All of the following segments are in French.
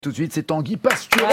Tout de suite, c'est Tanguy Pastureau.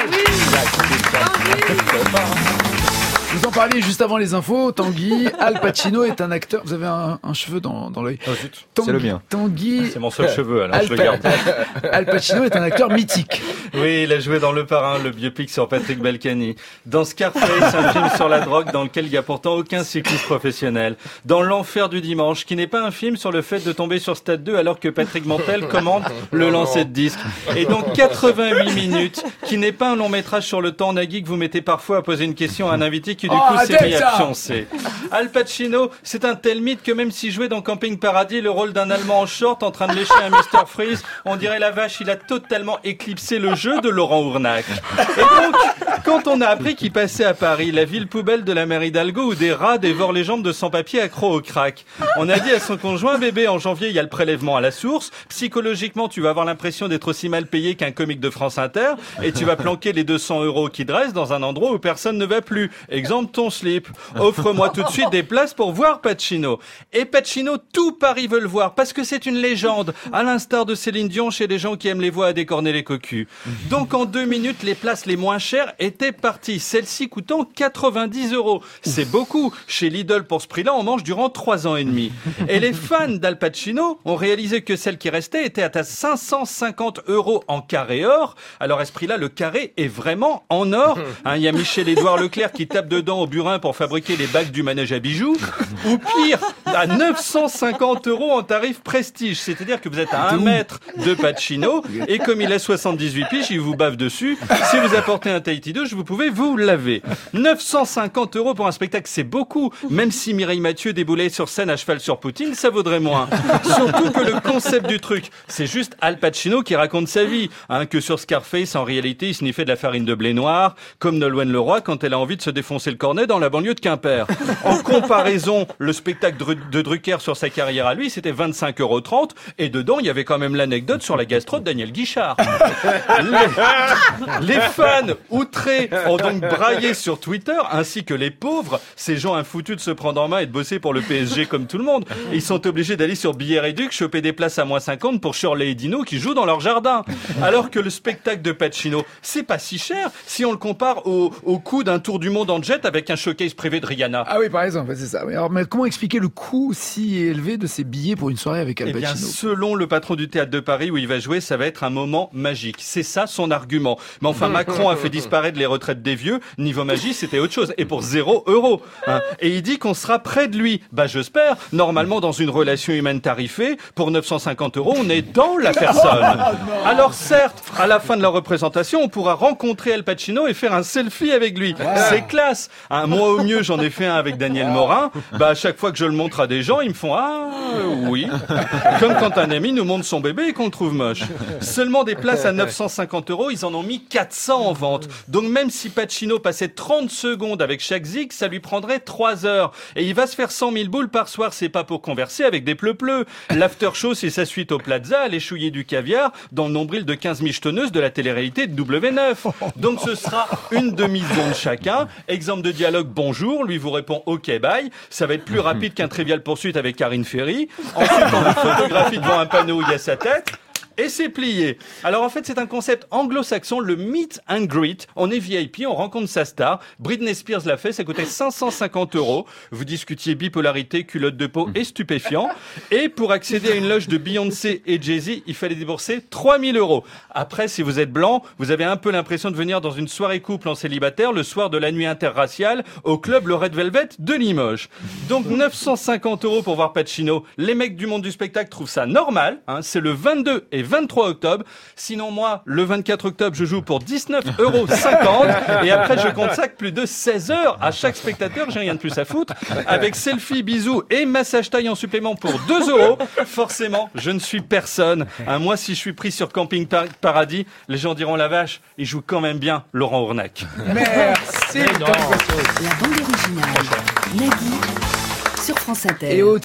Vous en parliez juste avant les infos. Tanguy, Al Pacino est un acteur. Vous avez un cheveu dans l'œil. Oh, zut. C'est le mien. Tanguy. C'est mon seul cheveu, alors je le garde. Al Pacino est un acteur mythique. Oui, il a joué dans Le Parrain, le biopic sur Patrick Balkany. Dans Scarface, un film sur la drogue dans lequel il n'y a pourtant aucun cycliste professionnel. Dans L'Enfer du dimanche, qui n'est pas un film sur le fait de tomber sur Stade 2 alors que Patrick Mantel commande le lancer de disque. Et donc 88 minutes, qui n'est pas un long métrage sur le temps, Nagui, que vous mettez parfois à poser une question à un invité qui du coup s'est mis à pioncer. Al Pacino, c'est un tel mythe que même s'il jouait dans Camping Paradis le rôle d'un Allemand en short en train de lécher un Mr Freeze, on dirait la vache, il a totalement éclipsé le jeu de Laurent Ournac. Et donc, quand on a appris qu'il passait à Paris, la ville poubelle de la mer Hidalgo où des rats dévorent les jambes de sans-papiers accros au crack, on a dit à son conjoint, bébé, en janvier, il y a le prélèvement à la source, psychologiquement, tu vas avoir l'impression d'être aussi mal payé qu'un comique de France Inter, et tu vas planquer les 200 € qui te restent dans un endroit où personne ne va plus. Exemple, ton slip. Offre-moi tout de suite des places pour voir Pacino. Et Pacino, tout Paris veut le voir, parce que c'est une légende, à l'instar de Céline Dion chez les gens qui aiment les voix à décorner les cocus. Donc en 2 minutes, les places les moins chères étaient parties, celles-ci coûtant 90 €. C'est beaucoup. Chez Lidl, pour ce prix-là, on mange durant 3 ans et demi. Et les fans d'Al Pacino ont réalisé que celle qui restait était à 550 € en carré or. Alors à ce prix-là, le carré est vraiment en or. Il y a Michel-Édouard Leclerc qui tape dedans au burin pour fabriquer les bagues du manège à bijoux. Ou pire, à 950 € en tarif prestige. C'est-à-dire que vous êtes à 1 mètre de Pacino et comme il a 78 piges, il vous bave dessus. Si vous apportez un Tahiti douche, vous pouvez vous laver. 950 € pour un spectacle, c'est beaucoup. Même si Mireille Mathieu déboulait sur scène à cheval sur Poutine, ça vaudrait moins. Surtout que le concept du truc, c'est juste Al Pacino qui raconte sa vie. Que sur Scarface, en réalité, il sniffait de la farine de blé noir, comme Nolwenn Leroy quand elle a envie de se défoncer le cornet dans la banlieue de Quimper. En comparaison, le spectacle de Drucker sur sa carrière à lui, c'était 25,30 €, et dedans, il y avait quand même l'anecdote sur la gastro de Daniel Guichard. Les fans outrés ont donc braillé sur Twitter, ainsi que les pauvres, ces gens infoutus de se prendre en main et de bosser pour le PSG comme tout le monde. Et ils sont obligés d'aller sur Billets Réduc, choper des places à moins 50 pour Shirley et Dino qui jouent dans leur jardin. Alors que le spectacle de Pacino, c'est pas si cher si on le compare au coût d'un tour du monde en jet avec un showcase privé de Rihanna. Ah oui, par exemple, c'est ça. Alors, mais comment expliquer le coût si élevé de ces billets pour une soirée avec Al Pacino ? Eh bien, selon le patron du théâtre de Paris où il va jouer, ça va être un moment magique. C'est ça son argument. Mais enfin, Macron a fait disparaître les retraites des vieux. Niveau magie, c'était autre chose. Et pour 0 €. Et il dit qu'on sera près de lui. J'espère. Normalement, dans une relation humaine tarifée, pour 950 €, on est dans la personne. Alors certes, à la fin de la représentation, on pourra rencontrer Al Pacino et faire un selfie avec lui. C'est classe. Moi, au mieux, j'en ai fait un avec Daniel Morin. À chaque fois que je le montre à des gens, ils me font « Ah, oui ». Comme quand un ami nous montre son bébé et qu'on le trouve moche. Seulement des places à 950 €, ils en ont mis 400 en vente. Donc même si Pacino passait 30 secondes avec chaque zig, ça lui prendrait 3 heures. Et il va se faire 100 000 boules par soir, c'est pas pour converser avec des pleu-pleu. L'after show, c'est sa suite au Plaza, à l'échouiller du caviar, dans le nombril de 15 michetonneuses de la télé-réalité de W9. Donc ce sera une demi-seconde chacun. Exemple de dialogue, bonjour, lui vous répond ok bye. Ça va être plus rapide qu'un Trivial Poursuite avec Karine Ferry. Ensuite, on vous photographie devant un panneau où il y a sa tête. Et c'est plié. Alors en fait, c'est un concept anglo-saxon, le meet and greet. On est VIP, on rencontre sa star. Britney Spears l'a fait, ça coûtait 550 €. Vous discutiez bipolarité, culotte de peau et stupéfiant. Et pour accéder à une loge de Beyoncé et Jay-Z, il fallait débourser 3000 €. Après, si vous êtes blanc, vous avez un peu l'impression de venir dans une soirée couple en célibataire le soir de la nuit interraciale au club le Red Velvet de Limoges. Donc 950 € pour voir Pacino. Les mecs du monde du spectacle trouvent ça normal. C'est le 22 et 23 octobre. Sinon, moi, le 24 octobre, je joue pour 19,50 € et après, je consacre plus de 16 heures à chaque spectateur. J'ai rien de plus à foutre. Avec selfie, bisous et massage taille en supplément pour 2 €. Forcément, je ne suis personne. Moi, si je suis pris sur Camping Paradis, les gens diront la vache, il joue quand même bien Laurent Ournac. Merci. La bande originale. Nagui sur France Inter.